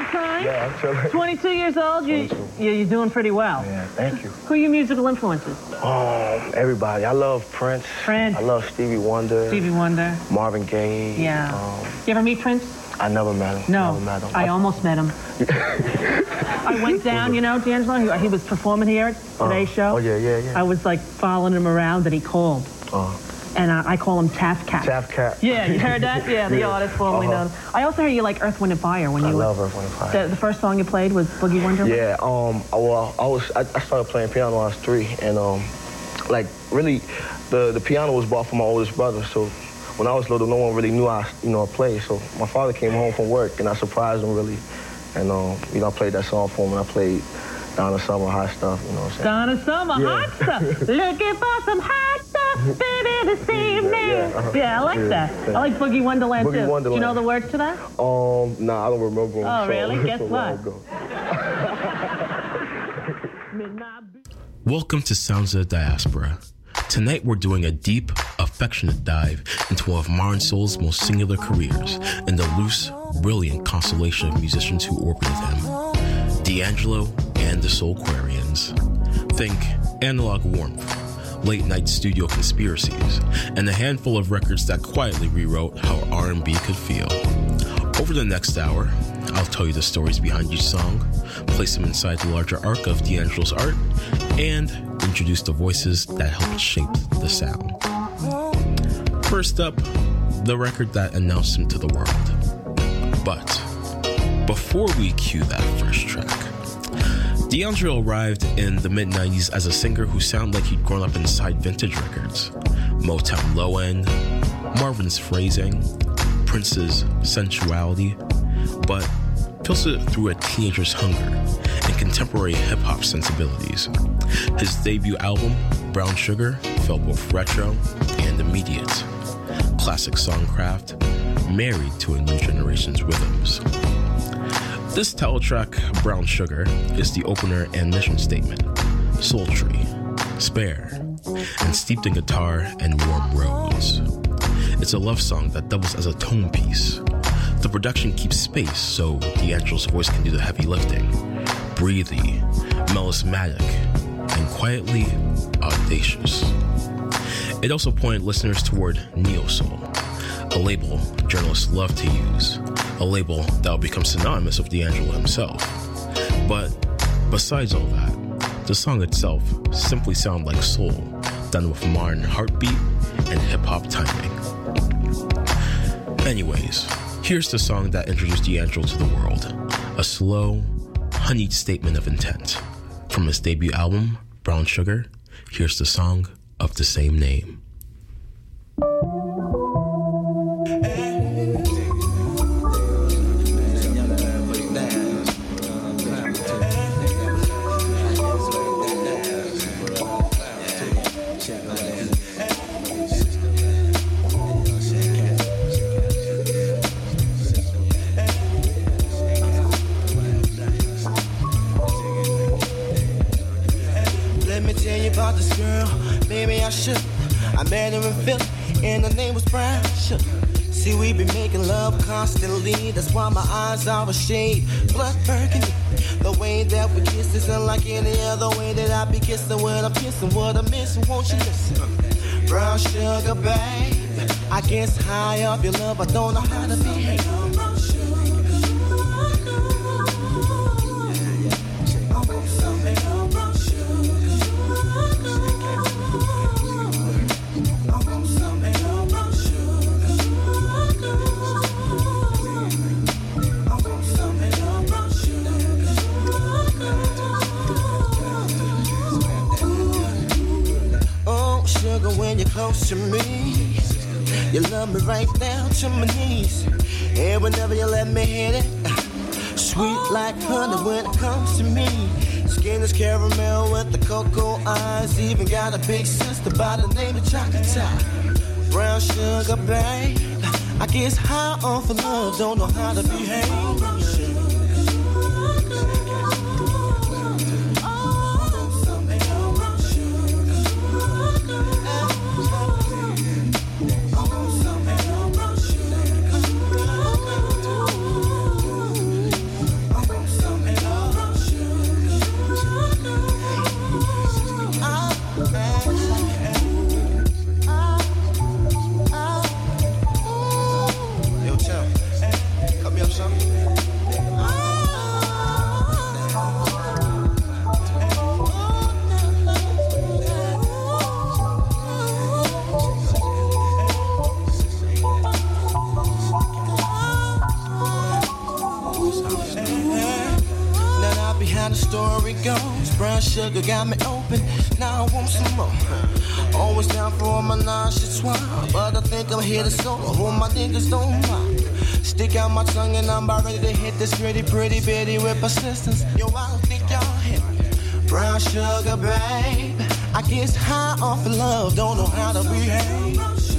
good time? Yeah, I'm chilling. 22 years old? You're doing pretty well. Yeah, thank you. Who are your musical influences? Everybody. I love Prince. Prince. I love Stevie Wonder. Stevie Wonder. Marvin Gaye. Yeah. You ever meet Prince? I never met him. No. Never met him. I almost met him. I went down, you know, D'Angelo. He was performing here at today's show. Oh, yeah. I was like following him around, and he called. And I call him Taff Cat. Taff Cat. Yeah, you heard that? Yeah, the artist formerly known. I also heard you like Earth, Wind, and Fire when you I love Earth, Wind, and Fire. The first song you played was Boogie Wonderland? Yeah, I started playing piano when I was 3, and like really, the piano was bought for my oldest brother. So when I was little, no one really knew I played. So my father came home from work, and I surprised him really, and I played that song for him, and I played Donna Summer, Hot Stuff. You know what I'm saying? Donna Summer, Hot Stuff. Looking for some hot stuff, baby, this evening. Yeah, I like that. I like Boogie Wonderland too. Wonderland. Do you know the words to that? Nah, I don't remember them. Oh, really? Guess what? Welcome to Sounds of the Diaspora. Tonight we're doing a deep, affectionate dive into one of modern soul's most singular careers and the loose, brilliant constellation of musicians who orbited him. D'Angelo and the Soulquarians. Think Analog Warmth, late-night studio conspiracies, and a handful of records that quietly rewrote how R&B could feel. Over the next hour, I'll tell you the stories behind each song, place them inside the larger arc of D'Angelo's art, and introduce the voices that helped shape the sound. First up, the record that announced him to the world. But before we cue that first track, D'Angelo arrived in the mid-90s as a singer who sounded like he'd grown up inside vintage records. Motown Low End, Marvin's phrasing, Prince's sensuality, but filtered through a teenager's hunger and contemporary hip-hop sensibilities. His debut album, Brown Sugar, felt both retro and immediate. Classic songcraft, married to a new generation's rhythms. This title track, Brown Sugar, is the opener and mission statement. Sultry, spare, and steeped in guitar and warm roads. It's a love song that doubles as a tone piece. The production keeps space so D'Angelo's voice can do the heavy lifting. Breathy, melismatic, and quietly audacious. It also pointed listeners toward neo-soul, a label journalists love to use, a label that will become synonymous with D'Angelo himself. But besides all that, the song itself simply sounds like soul done with modern heartbeat and hip-hop timing. Anyways, here's the song that introduced D'Angelo to the world, a slow, honeyed statement of intent. From his debut album, Brown Sugar, here's the song of the same name. About this girl, maybe I should. I met her in Philly, and her name was Brown Sugar. See, we been making love constantly. That's why my eyes are a shade blood burgundy. The way that we kiss is unlike any other way that I be kissing when I'm kissing. What I'm missing, won't you listen? Brown sugar, babe. I guess high off your love, I don't know how to behave. When you're close to me, you love me right down to my knees. And whenever you let me hit it, sweet like honey when it comes to me. Skin is caramel with the cocoa eyes. Even got a big sister by the name of Chocolate Tie. Brown sugar, babe. I guess high off of love, don't know how to behave. sugar got me open. Now I want some more. Always down for my nonchalant, but I think I'm here to solo. Hope my niggas don't mind. Stick out my tongue and I'm about ready to hit this pretty bitty with persistence. Yo, I don't think y'all hit me. Brown sugar, babe. I guess high off of love, don't know how to behave.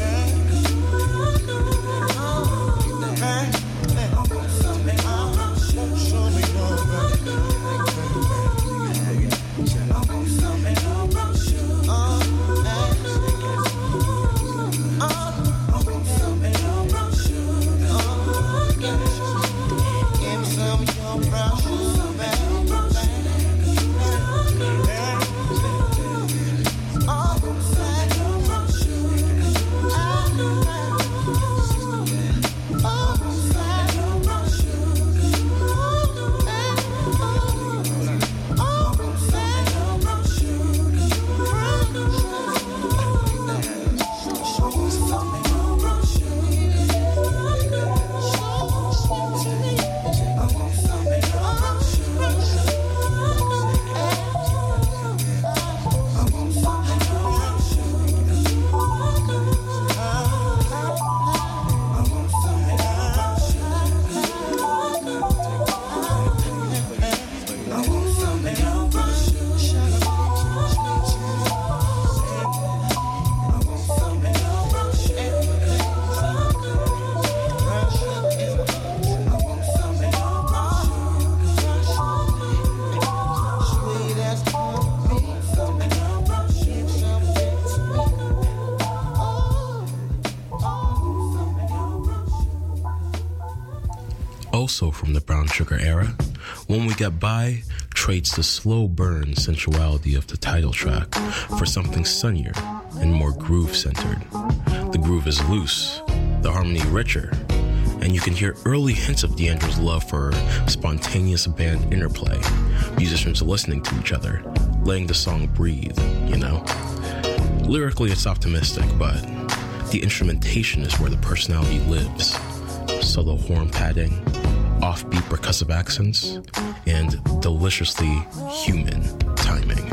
Also from the Brown Sugar era, When We Get By trades the slow burn sensuality of the title track for something sunnier and more groove-centered. The groove is loose, the harmony richer, and you can hear early hints of D'Angelo's love for spontaneous band interplay, musicians listening to each other, letting the song breathe, you know? Lyrically, it's optimistic, but the instrumentation is where the personality lives. Subtle horn padding, offbeat percussive accents, and deliciously human timing.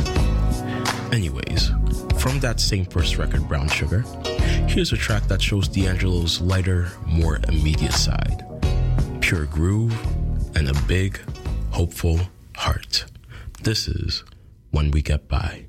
Anyways, from that same first record, Brown Sugar, here's a track that shows D'Angelo's lighter, more immediate side. Pure groove and a big, hopeful heart. This is When We Get By.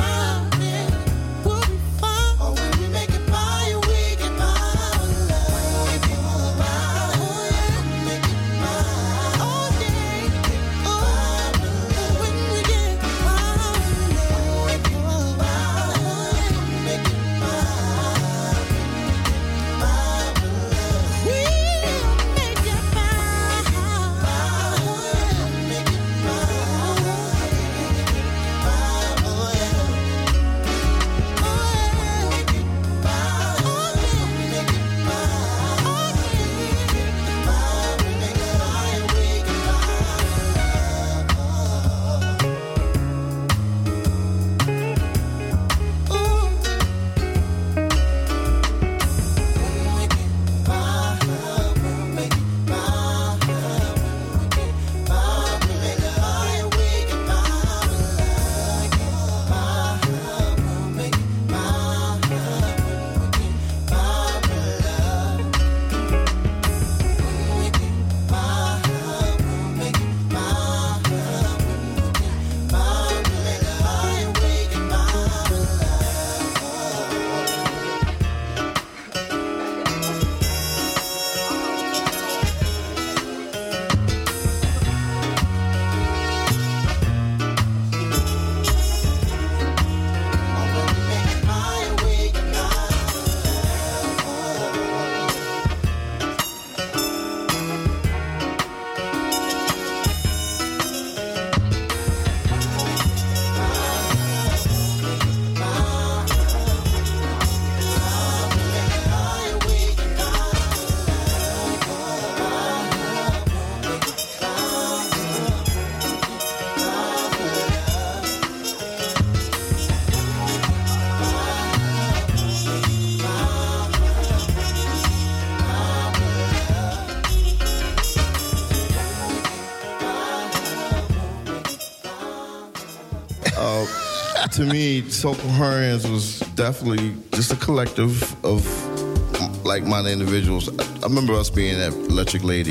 To me, Soul Coherence was definitely just a collective of like-minded individuals. I remember us being at Electric Lady.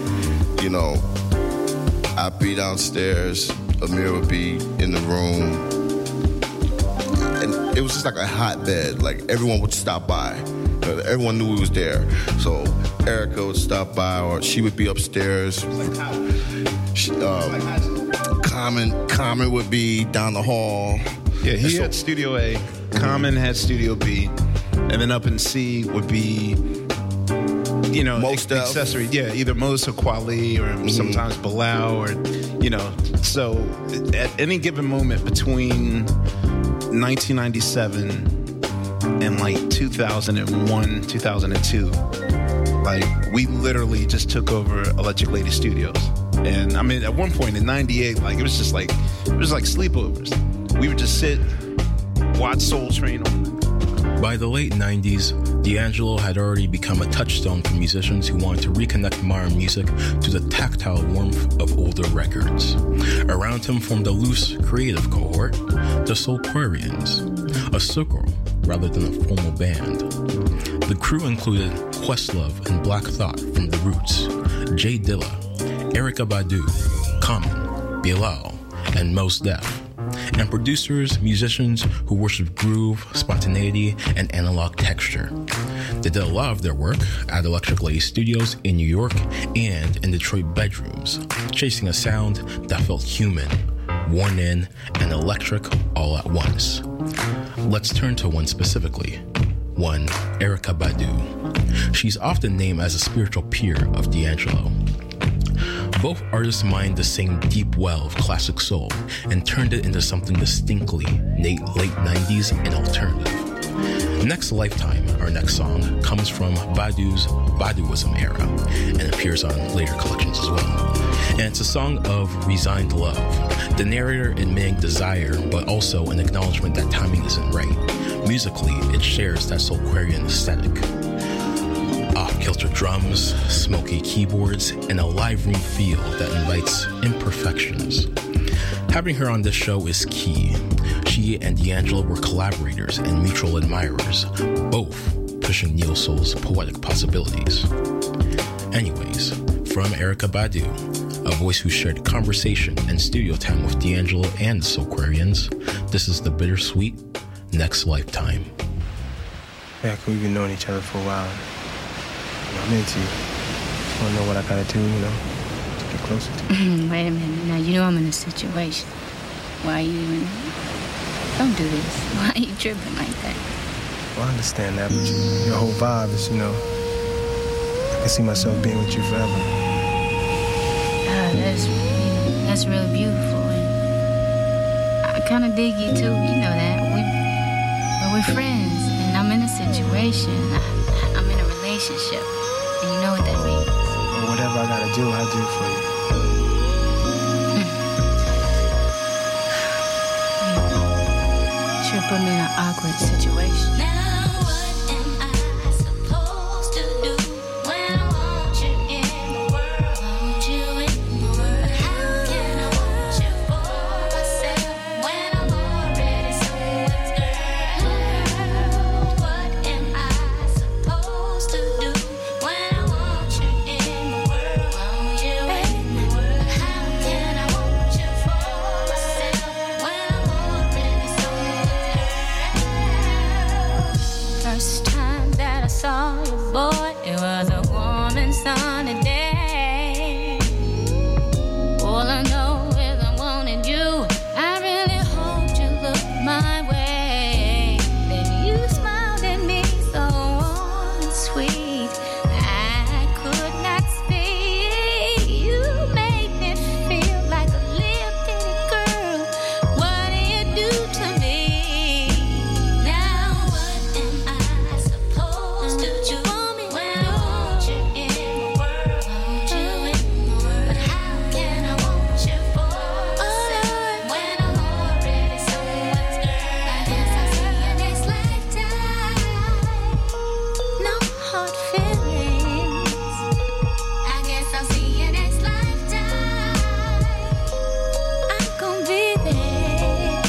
You know, I'd be downstairs, Amir would be in the room, and it was just like a hotbed. Like, everyone would stop by. Everyone knew we was there. So Erica would stop by, or she would be upstairs. Common would be down the hall. Yeah, he had Studio A. Common had Studio B. And then up in C would be, you know, accessory. Yeah, either Mos or Kweli, or sometimes Bilal, or, you know. So at any given moment between 1997 and like 2001, 2002, like, we literally just took over Electric Lady Studios. And I mean, at one point in 98, like, it was just like, it was like sleepovers. We would just sit, watch Soul Train on. By the late 90s, D'Angelo had already become a touchstone for musicians who wanted to reconnect modern music to the tactile warmth of older records. Around him formed a loose, creative cohort, the Soulquarians, a circle rather than a formal band. The crew included Questlove and Black Thought from The Roots, Jay Dilla, Erykah Badu, Common, Bilal, and Mos Def, and producers, musicians who worship groove, spontaneity, and analog texture. They did a lot of their work at Electric Lady Studios in New York and in Detroit bedrooms, chasing a sound that felt human, worn in, and electric all at once. Let's turn to one specifically. One, Erykah Badu. She's often named as a spiritual peer of D'Angelo. Both artists mined the same deep well of classic soul and turned it into something distinctly late 90s and alternative. Next Lifetime, our next song, comes from Badu's Baduism era and appears on later collections as well. And it's a song of resigned love, the narrator admitting desire, but also an acknowledgement that timing isn't right. Musically, it shares that Soulquarian aesthetic. Off-kilter drums, smoky keyboards, and a live room feel that invites imperfections. Having her on this show is key. She and D'Angelo were collaborators and mutual admirers, both pushing neo soul's poetic possibilities. Anyways, from Erykah Badu, a voice who shared conversation and studio time with D'Angelo and the Soulquarians. This is the bittersweet Next Lifetime. Yeah, we've been knowing each other for a while. I'm into you. Just want to know what I gotta do, to get closer to you. Wait a minute. Now, you know I'm in a situation. Why are you even... Don't do this. Why are you tripping like that? Well, I understand that, but your whole vibe is, I can see myself being with you forever. That's really beautiful. And I kind of dig you, too. You know that. We're friends, and I'm in a situation. I'm in a relationship, and you know what that means. Well, whatever I gotta do, I'll do it for you. Sure put me in an awkward situation. Now what am I supposed to do when I want you in the world? Want you in the world? How can I want you for myself when I'm already someone's girl? What am I supposed to do when I want you in the world? Want you in the world? How can I want you for myself when I'm already someone's girl? First time that I saw you, boy, it was a warm and sunny day. All I know is I wanted you. I really hoped you looked my way. Then you smiled at me so warm and sweet. I could not speak. You made me feel like a little bitty girl. What do you do to me? Now what am I supposed to do when I want you in the world? Want you in the world? But how can I want you for myself when I'm already someone's girl? I guess I'll see you next lifetime. No hard feelings. I guess I'll see you next lifetime. I'm gonna be there.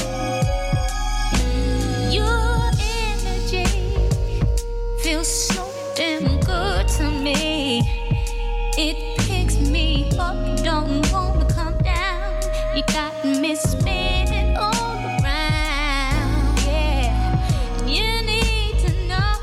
Your energy feels so damn good to me. It picks me up, don't wanna come down. You got me spinning all around, yeah. You need to know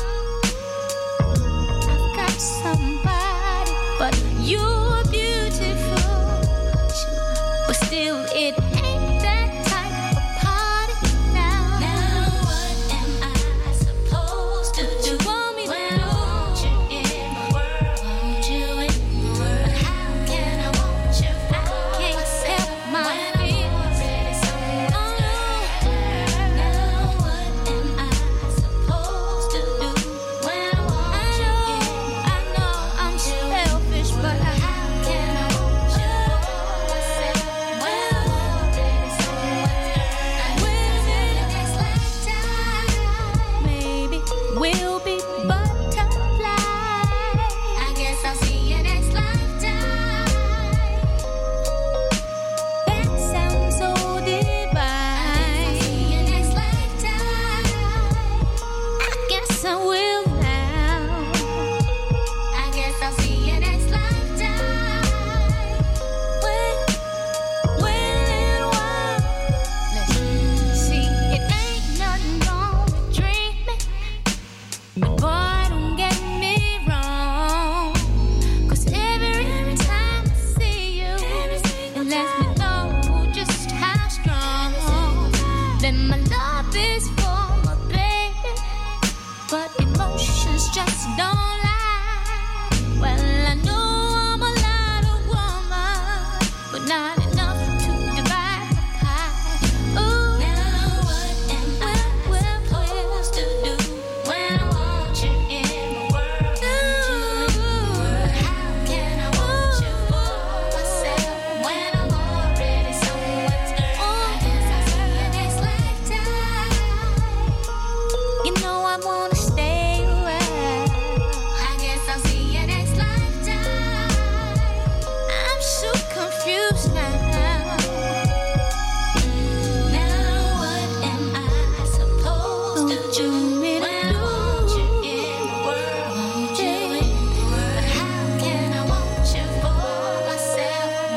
I've got somebody, but you're beautiful. But still, it ain't that type of party now. Now what am I supposed to do when I want you in the world? Want you in the world? But how can I want you for myself when I'm already someone's girl? Now what am I supposed to do when I want you in the world? I know I'm selfish, but how can I want you for myself when I'm already someone's girl? We'll see you next lifetime. Maybe we'll be butterflies. I guess I'll see you next lifetime. That sounds so divine. I guess I'll see you next lifetime. I guess I will now. I guess I'll see you next lifetime. Well, in a while. Listen, see, it ain't nothing wrong with dreaming. But boy, don't get me wrong. 'Cause every time I see you, it lets me know just how strong that my love is for my baby. But emotions just don't lie. Well, I know I'm a lot of woman, but not enough to divide the pie. Ooh, now what am I supposed to do when I want you in the world? How can I want you for myself when I'm already someone's girl? I guess I'll see you next lifetime. You know I wanna stay away. I guess I'll see you next lifetime. I'm so confused now. Now what am I supposed to do when I want you in the world? Want you in the world? But how can I want you for myself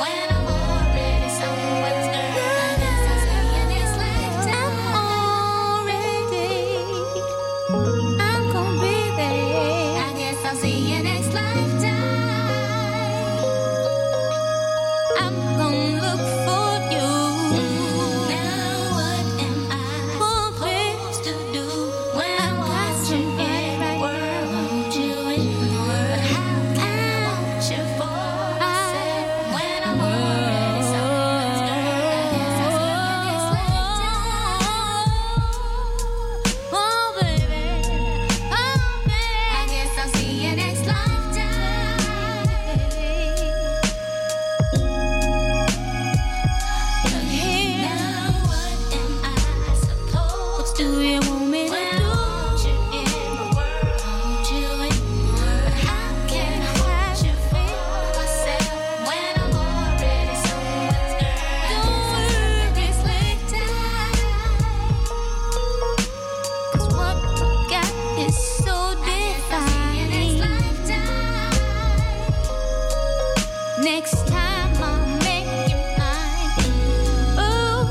do you want me to do? I want you in my world. I want you in my world. But how can I watch you for myself when I'm already so much girl? Don't worry, sleep tight. 'Cause what we got is so divine. Next time I'll make you mine. Ooh.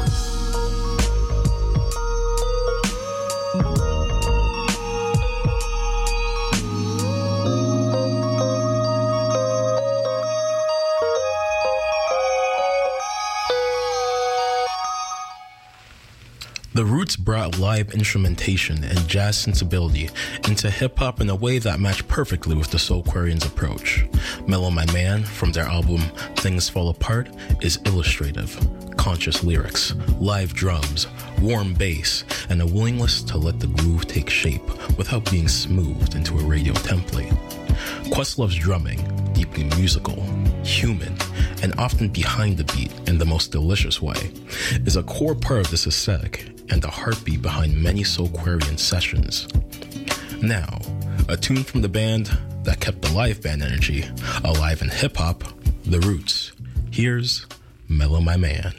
The Roots brought live instrumentation and jazz sensibility into hip-hop in a way that matched perfectly with the Soulquarians' approach. Mellow My Man, from their album Things Fall Apart, is illustrative, conscious lyrics, live drums, warm bass, and a willingness to let the groove take shape without being smoothed into a radio template. Questlove's drumming, deeply musical, human, and often behind the beat in the most delicious way, is a core part of this aesthetic and the heartbeat behind many Soulquarian sessions. Now, a tune from the band that kept the live band energy alive in hip-hop, The Roots. Here's Mellow My Man.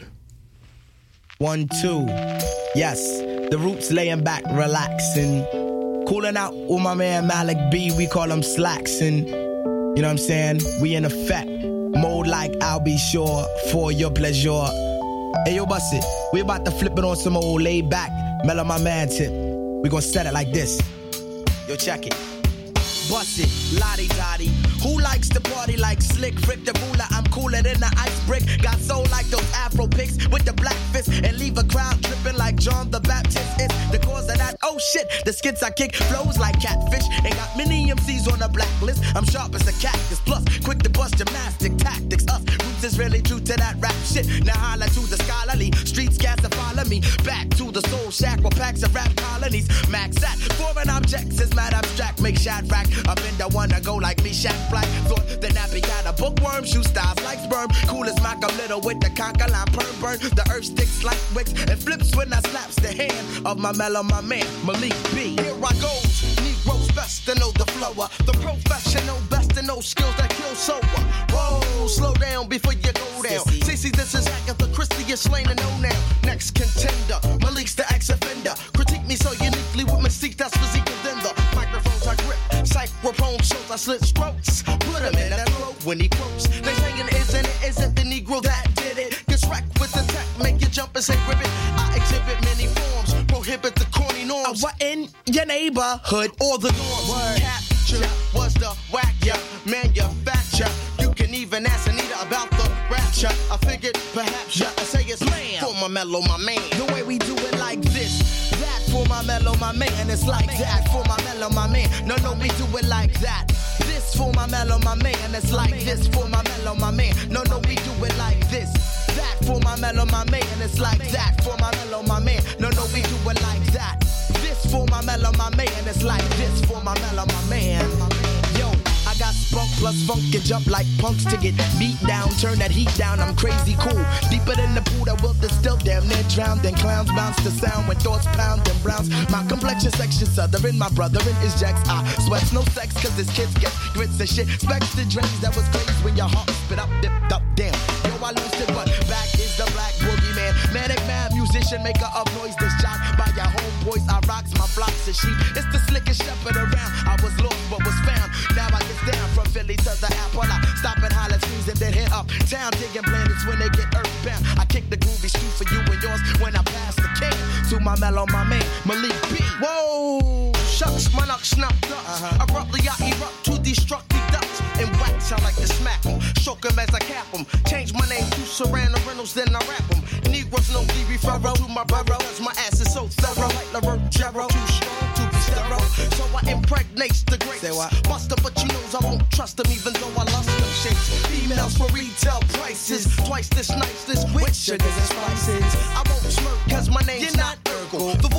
1, 2, yes, The Roots laying back, relaxing, cooling out with my man Malik B, we call him Slacksin'. You know what I'm saying? We in effect, mode like I'll be sure for your pleasure. Hey yo, bust it, we about to flip it on some old laid back, Mellow My Man tip. We gon' set it like this. Yo, check it. Bust it, lottie-dottie. Who likes to party like Slick Rick the Ruler? I'm cooler than the ice brick. Got soul like those Afro pics with the black fist and leave a crowd tripping like John the Baptist. It's the cause of that. Oh shit, the skits I kick flows like catfish and got many MCs on the blacklist. I'm sharp as a cactus, plus quick to bust gymnastic tactics. Us Roots is really true to that rap shit. Now holla to the scholarly streets, cast to follow me back to the soul shack where packs of rap colonies. Max at foreign objects is mad abstract, make shad rack. Up in the one to go like me, Shaq Black. Thought the nappy got a bookworm, shoe styles like sperm. Cool as Malcolm Little with the conker line, perm burn. The earth sticks like wicks and flips when I slaps the hand of my Mellow My Man, Malik B. Here I go, Negroes best to know the flower. The professional best to know skills that kill sober. Whoa, slow down before you go down. Cece, this is Agatha Christie, you're slain to know now. Next contender, Malik's the ex-offender. Critique me so uniquely with mystique, that's physique within the microphones I grip. Psychrophone shows I slit strokes. Put him in that throat when he quotes. They saying isn't the Negro that did it. Gets wrecked with the tech, make you jump and say ribbit. I exhibit many forms, prohibit the corny norms. What in your neighborhood or the norms? Word. Capture was the whack, yeah, manufacture. You can even ask Anita about the rapture. I figured perhaps I say it's for my Mellow My Man. The way we do it like this. That for my Mellow My Man, it's like that for my Mellow My Man. No, we do it like that. This for my Mellow My Man, it's like this for my Mellow My Man. No, we do it like this. That for my Mellow My Man, it's like that for my Mellow My Man. No, we do it like that. This for my Mellow My Man, it's like this for my Mellow My Man. Yo, I got spunk plus funk and jump like punks to get beat down. Turn that heat down, I'm crazy cool. Deeper than the pool that will distill, damn near drowned. Then clowns bounce to sound when thoughts pound and browns. My complexion section southern, my brotherin is Jax. I sweats no sex cause this kids get grits and shit. Specs the drains that was crazy when your heart spit up, dipped up, damn. Yo, I lost it, but back is the black boogeyman. Manic mad musician, maker of noise that's shot by your homeboys. I rocks my flocks of sheep. It's the slickest shepherd around. I was lost but was found. Now I get down from Philly to the Apple. I stop at Holland Streets and then hit up town digging planets when they get earthbound. I kick the groovy street for you and yours when I pass the can to my Mellow My Man, Malik B. Whoa, shucks, my nuck snuffed up. Abruptly I erupt to destructive ducks and wax. I like to smack them, shock them as I cap them. Change my name to Serrano Reynolds, then I rap them. Negroes no be referral to my brother, cause my ass is so thorough. Like LaRoe Jarrow, too strong to be sterile. So I impregnate the greats. Buster, but you knows I won't trust them even though I lost them shapes. Females for retail prices, twice this nice, this with sugars and spices. I won't smirk cause my name's not Urkel. The voice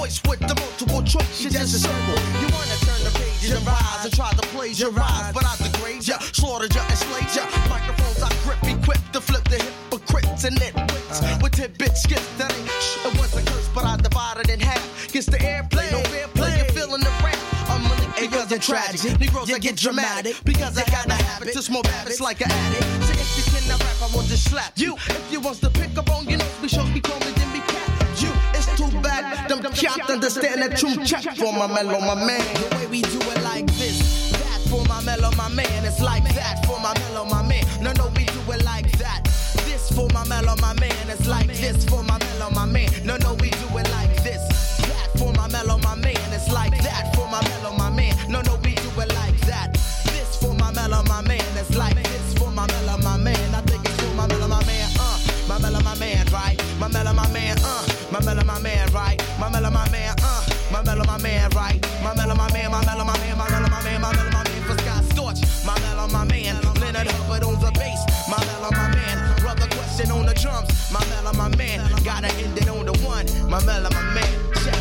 voice with the multiple choice. It's just a symbol. You wanna turn the pages and rise and try to plagiarize, but I degrade ya, slaughtered ya, enslaved ya. Microphones I grip, equipped to flip the hypocrites and nitwits with tidbit skips that ain't shit. It was a curse, but I divided in half. Gets the airplay, no fair play. You're feeling the rap. I'm Malik because I'm tragic. Negroes that get dramatic because I got a habit to smoke habits like an addict. So if you cannot rap, I will just slap you. If you want to pick up on your nose, be show me, call me, then be cat. You, it's too bad. Them can't understand that true check for my mellow, my man. The way we do it like this, that for my mellow, my man. It's like that for my mellow, my man. No, we do it like that. This for my mellow, my man. It's like this for my mellow, my man. No, we do it like this. That for my mellow, my man. It's like that for my mellow, my man. No, we do it like that. This for my mellow, my man. It's like this for my mellow, my man. I think it's for my mellow, my man. My mellow, my man, right? My mellow, my man, my mellow, my man, right? My mellow, my man, my mellow, my man, right? My mellow, my man, my mellow, my man, my mellow, my man, my mellow, my man for Scott Storch. My mellow, my man, Leonard Hubbard on the bass. My mellow, my man, Brother Question on the drums. My mellow, my man, gotta end it on the one. My mellow, my man, check.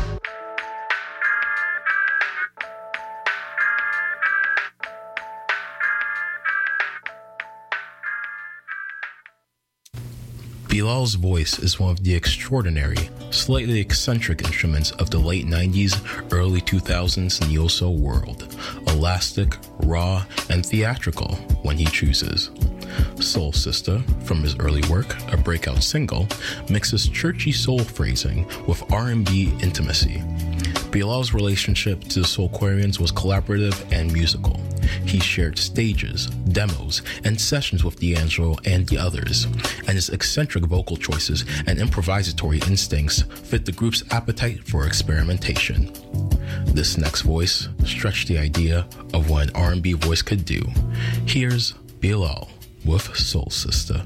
Bilal's voice is one of the extraordinary, slightly eccentric instruments of the late 90s, early 2000s neo-soul world. Elastic, raw, and theatrical when he chooses. Soul Sister, from his early work, a breakout single, mixes churchy soul phrasing with R&B intimacy. Bilal's relationship to the Soulquarians was collaborative and musical. He shared stages, demos, and sessions with D'Angelo and the others, and his eccentric vocal choices and improvisatory instincts fit the group's appetite for experimentation. This next voice stretched the idea of what an R&B voice could do. Here's Bilal with Soul Sister.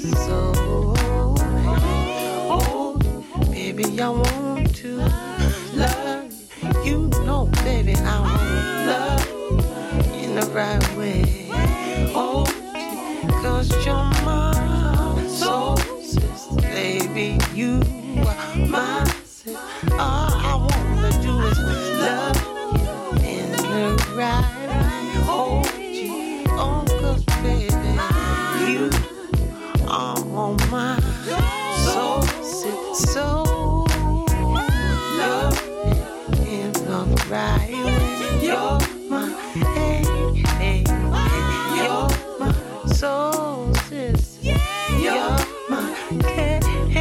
soul. Oh, baby, I want to love you. Know, baby, I want love in the right way. Oh, 'cause you're my soul sister, baby. You are my sister. All I wanna do is love you in the right way. Oh, gee, oh, 'cause baby, you are my soul sister. So love in the right way. You're my hey, hey, hey. You're my soul sister. You're my hey, hey,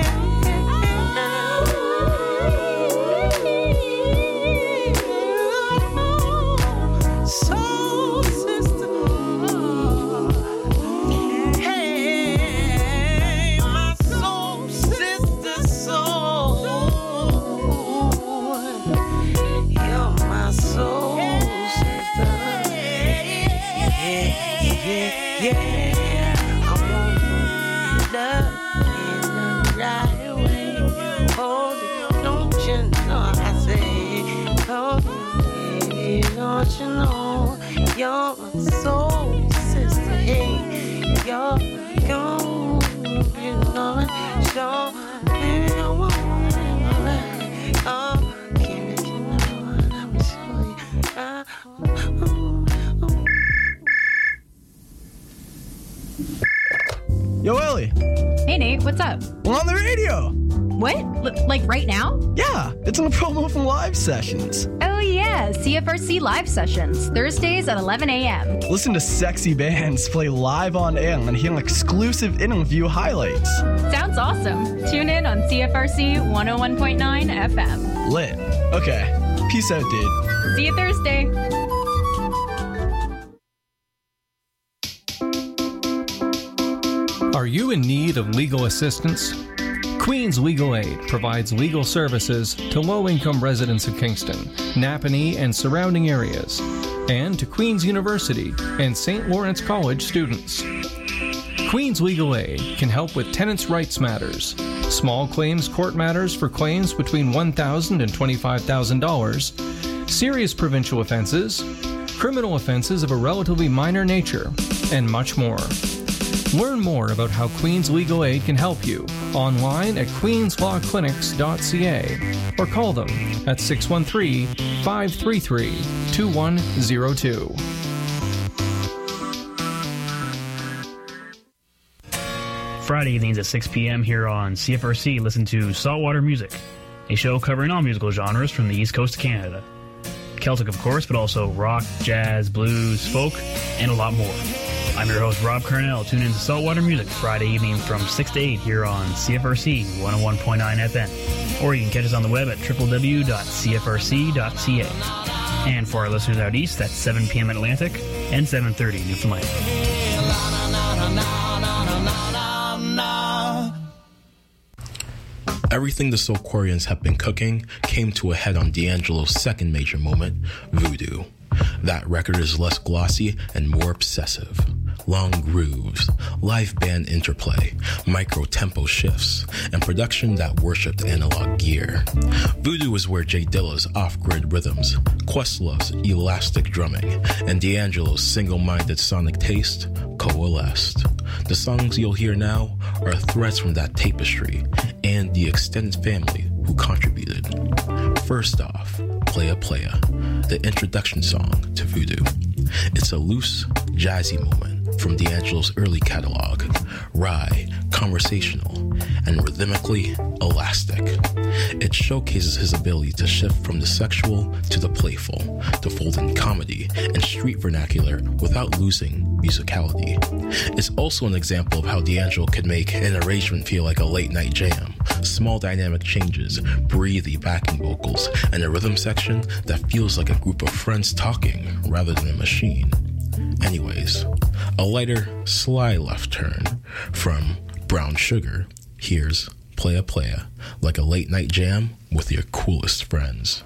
soul sister. Hey, my soul sister, soul. You're my soul sister. Yeah, yeah. I want love in the right way. Hold it, don't you know? I say, hold it, don't you know? You're my soul sister. Hey, you're gone, you know it. So, baby, I want it. Oh, give it, you know what I'm Yo, Ellie. Hey, Nate, what's up? We're on the radio. What? Like right now? Yeah, it's on a promo from Live Sessions. Oh, yeah, CFRC Live Sessions, Thursdays at 11 a.m. Listen to sexy bands play live on air and hear exclusive interview highlights. Sounds awesome. Tune in on CFRC 101.9 FM. Lit. Okay. Peace out, dude. See you Thursday. Are you in need of legal assistance? Queens Legal Aid provides legal services to low-income residents of Kingston, Napanee, and surrounding areas, and to Queen's University and St. Lawrence College students. Queens Legal Aid can help with tenants' rights matters, small claims court matters for claims between $1,000 and $25,000, serious provincial offenses, criminal offenses of a relatively minor nature, and much more. Learn more about how Queens Legal Aid can help you online at queenslawclinics.ca or call them at 613-533-2102. Friday evenings at 6 p.m. here on CFRC, listen to Saltwater Music, a show covering all musical genres from the East Coast of Canada. Celtic, of course, but also rock, jazz, blues, folk, and a lot more. I'm your host, Rob Carnell. Tune in to Saltwater Music Friday evening from 6 to 8 here on CFRC 101.9 FM. Or you can catch us on the web at www.cfrc.ca. And for our listeners out east, that's 7 p.m. Atlantic and 7:30 Newfoundland. Everything the Soulquarians have been cooking came to a head on D'Angelo's second major moment, Voodoo. That record is less glossy and more obsessive. Long grooves, live band interplay, micro-tempo shifts, and production that worshipped analog gear. Voodoo is where Jay Dilla's off-grid rhythms, Questlove's elastic drumming, and D'Angelo's single-minded sonic taste coalesced. The songs you'll hear now are threads from that tapestry and the extended family who contributed. First off, Playa Playa, the introduction song to Voodoo. It's a loose, jazzy moment from D'Angelo's early catalog, wry, conversational, and rhythmically elastic. It showcases his ability to shift from the sexual to the playful, to fold in comedy and street vernacular without losing musicality. It's also an example of how D'Angelo could make an arrangement feel like a late-night jam. Small dynamic changes, breathy backing vocals, and a rhythm section that feels like a group of friends talking rather than a machine. Anyways, a lighter, sly left turn from Brown Sugar. Here's Playa Playa, like a late-night jam with your coolest friends.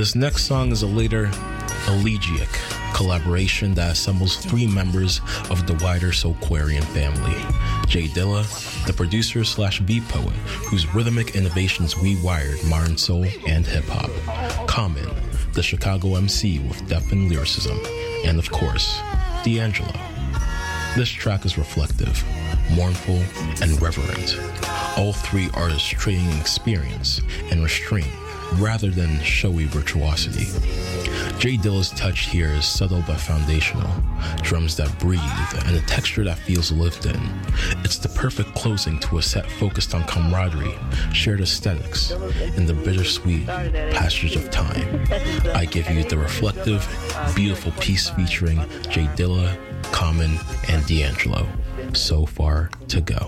This next song is a later elegiac collaboration that assembles three members of the wider Soulquarian family. Jay Dilla, the producer / beat poet, whose rhythmic innovations rewired modern soul and hip-hop. Common, the Chicago MC with depth and lyricism. And of course, D'Angelo. This track is reflective, mournful, and reverent. All three artists trading experience and restraint rather than showy virtuosity. Jay Dilla's touch here is subtle but foundational, drums that breathe, and a texture that feels lived in. It's the perfect closing to a set focused on camaraderie, shared aesthetics, and the bittersweet passage of time. I give you the reflective, beautiful piece featuring Jay Dilla, Common, and D'Angelo. So Far to Go.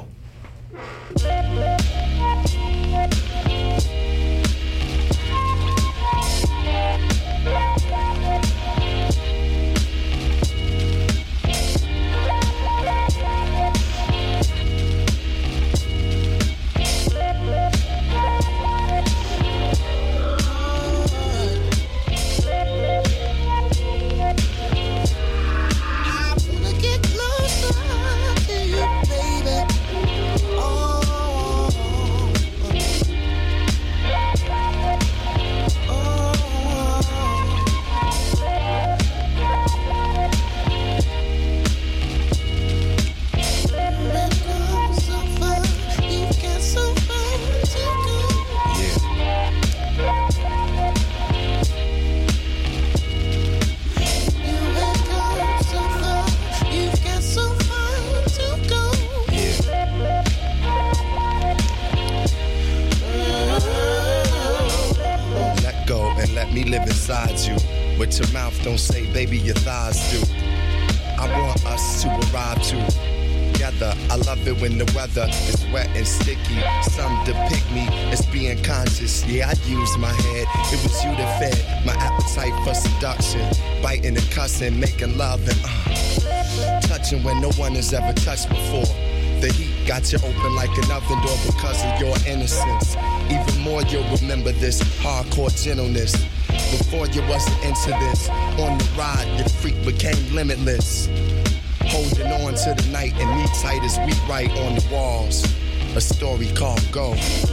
What your mouth don't say, baby, your thighs do. I want us to arrive together. I love it when the weather is wet and sticky. Some depict me as being conscious. Yeah, I use my head. It was you that fed my appetite for seduction. Biting and cussing, making love and touching when no one has ever touched before. The heat got you open like an oven door because of your innocence. Even more, you'll remember this hardcore gentleness. Before you wasn't into this, on the ride, your freak became limitless. Holding on to the night and me tight as we write on the walls. A story called Go.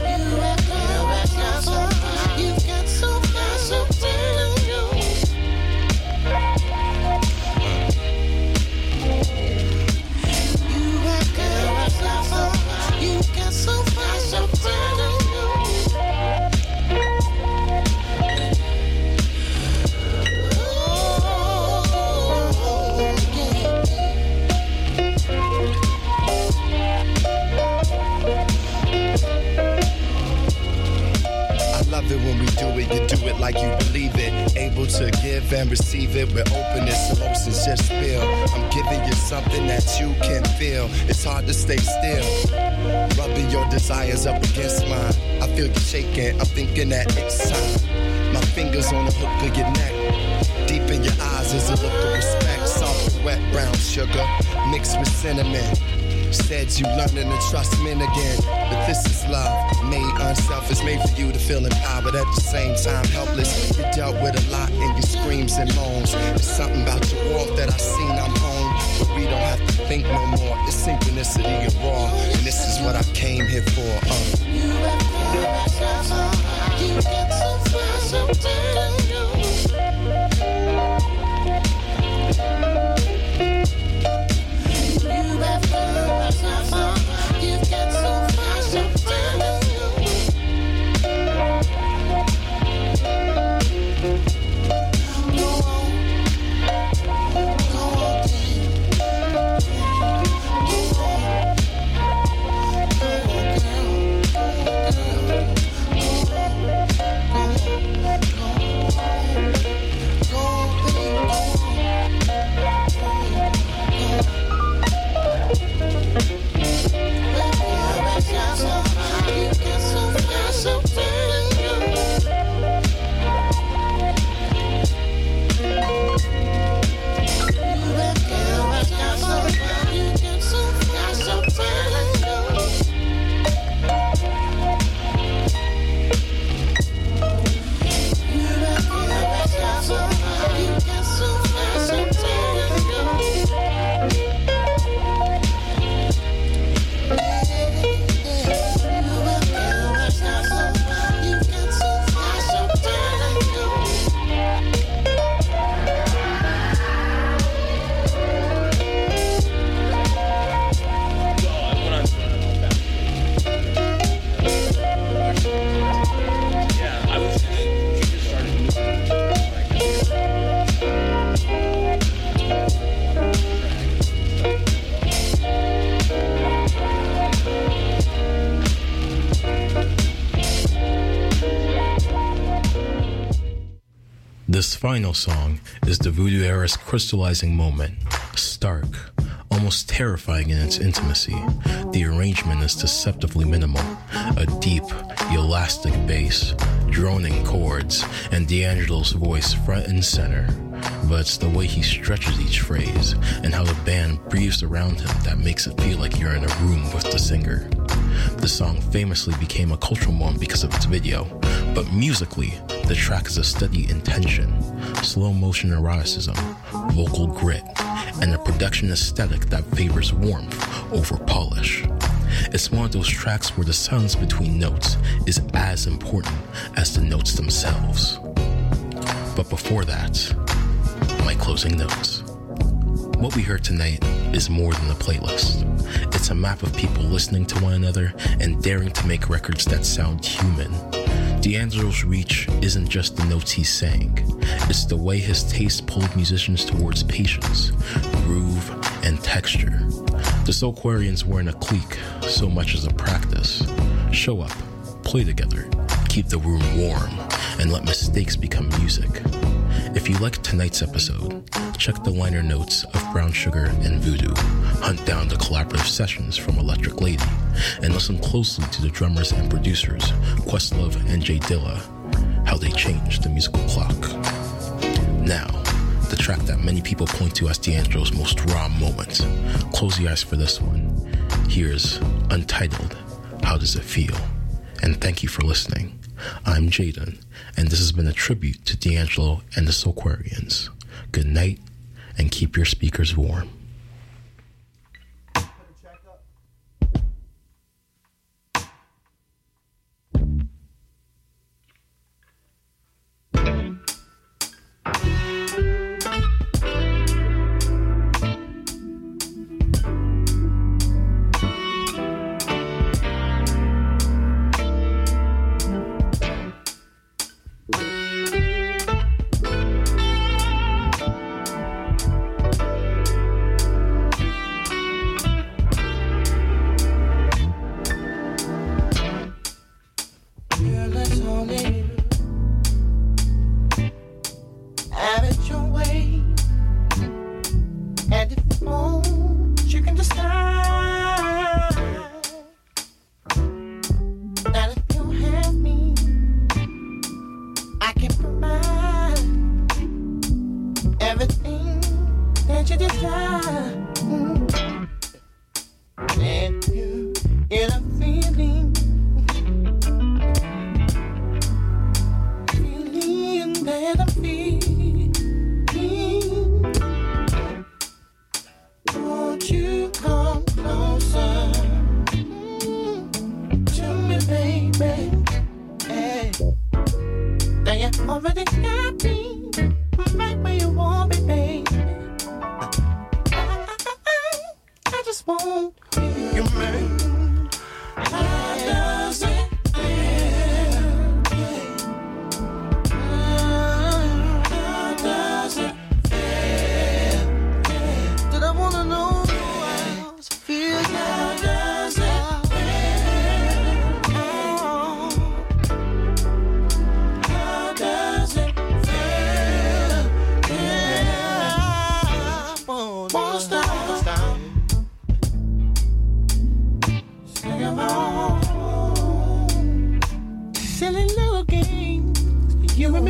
When we do it, you do it like you believe it. Able to give and receive it with openness, emotions just spill. I'm giving you something that you can feel. It's hard to stay still. Rubbing your desires up against mine. I feel you shaking, I'm thinking that it's time. My fingers on the hook of your neck. Deep in your eyes is a look of respect. Soft, wet, brown sugar mixed with cinnamon. Said you learning to trust men again, but this is love, made unselfish, made for you to feel empowered at the same time helpless. You dealt with a lot in your screams and moans. There's something about your walk that I seen I'm home, but we don't have to think no more. It's synchronicity and raw, and this is what I came here for. You get so far, so damn you. final song is the Voodoo era's crystallizing moment, stark, almost terrifying in its intimacy. The arrangement is deceptively minimal, a deep, elastic bass, droning chords, and D'Angelo's voice front and center. But it's the way he stretches each phrase and how the band breathes around him that makes it feel like you're in a room with the singer. The song famously became a cultural moment because of its video, but musically, the track is a study in tension, slow motion eroticism, vocal grit, and a production aesthetic that favors warmth over polish. It's one of those tracks where the silence between notes is as important as the notes themselves. But before that, my closing notes. What we heard tonight is more than a playlist. It's a map of people listening to one another and daring to make records that sound human. D'Angelo's reach isn't just the notes he sang. It's the way his taste pulled musicians towards patience, groove, and texture. The Soulquarians weren't a clique so much as a practice. Show up, play together, keep the room warm, and let mistakes become music. If you liked tonight's episode, check the liner notes of Brown Sugar and Voodoo, hunt down the collaborative sessions from Electric Lady, and listen closely to the drummers and producers, Questlove and Jay Dilla, how they changed the musical clock. Now, the track that many people point to as D'Angelo's most raw moment. Close your eyes for this one. Here's Untitled, How Does It Feel? And thank you for listening. I'm Jaden, and this has been a tribute to D'Angelo and the Soulquarians. Good night, and keep your speakers warm.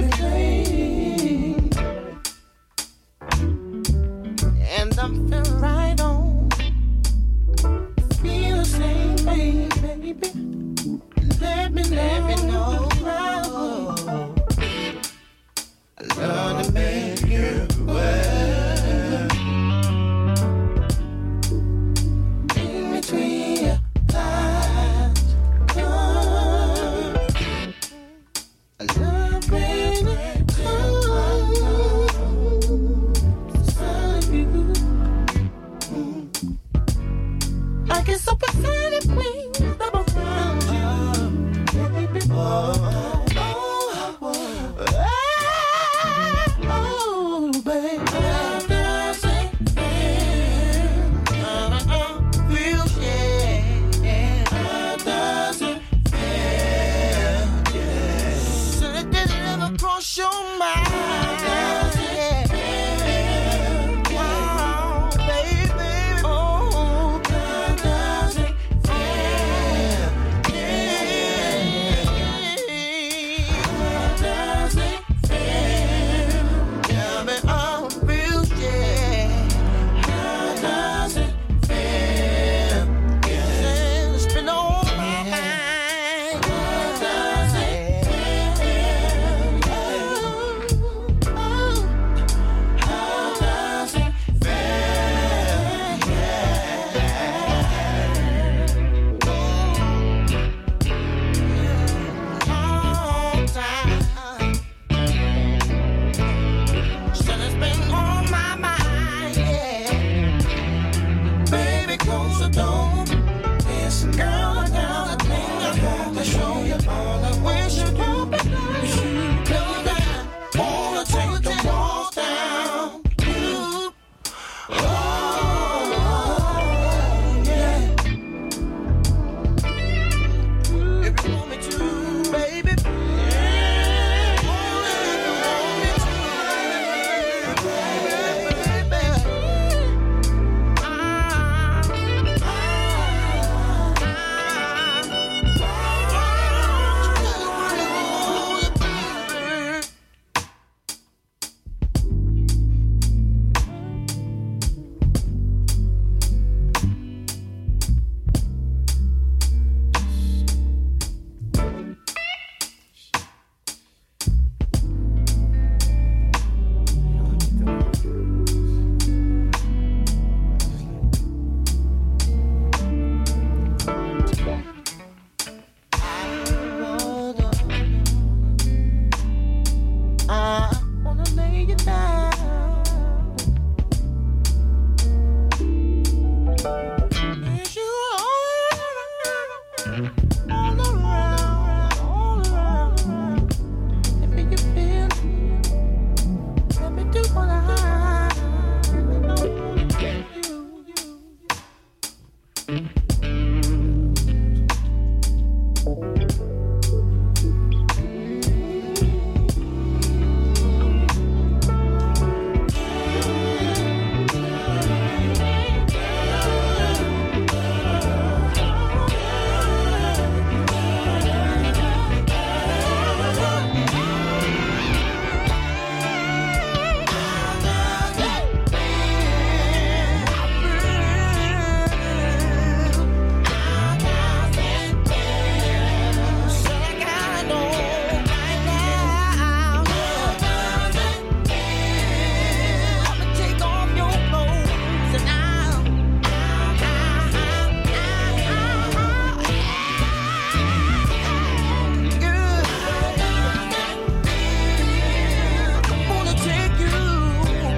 And I'm feeling right.